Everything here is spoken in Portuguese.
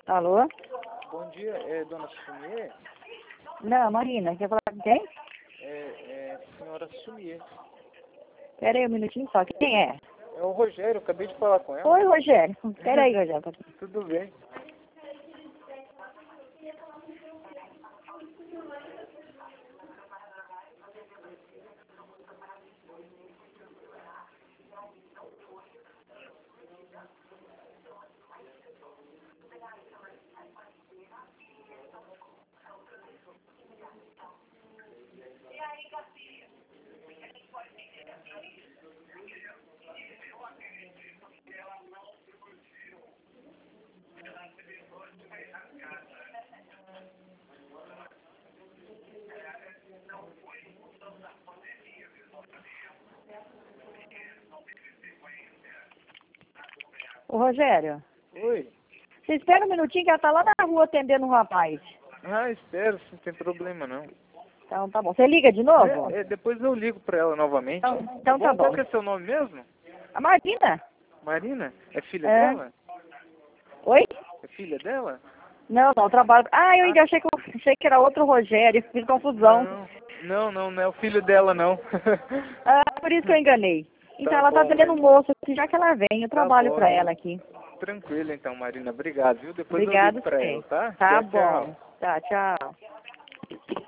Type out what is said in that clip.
Alô? Bom dia, é dona Sumier? Não, Marina, quer falar com quem? Senhora Sumier. Pera aí um minutinho só, quem é? É o Rogério, eu acabei de falar com ela. Oi, Rogério. Pera aí, Rogério. Tudo bem. Ô, Rogério, Oi. você espera um minutinho que ela tá lá na rua atendendo um rapaz. Ah, espero, não tem problema não. Então tá bom. Você liga de novo? Depois eu ligo pra ela novamente. Então tá bom. Qual que é seu nome mesmo? A Martina? Marina? É filha É. dela? Oi? É filha dela? Não, eu trabalho... Ah, eu ainda achei que era outro Rogério, fiz confusão. Não é o filho dela não. Ah, por isso que eu enganei. Então Tá ela tá bom, atendendo um moço aqui, já que ela vem, eu Tá trabalho bom, pra viu? ela aqui. Tranquilo então, Marina. Obrigado, viu? Depois eu Obrigado, ligo pra sim. ela, tá? Tá Tchau, tchau. bom. Tá, tchau.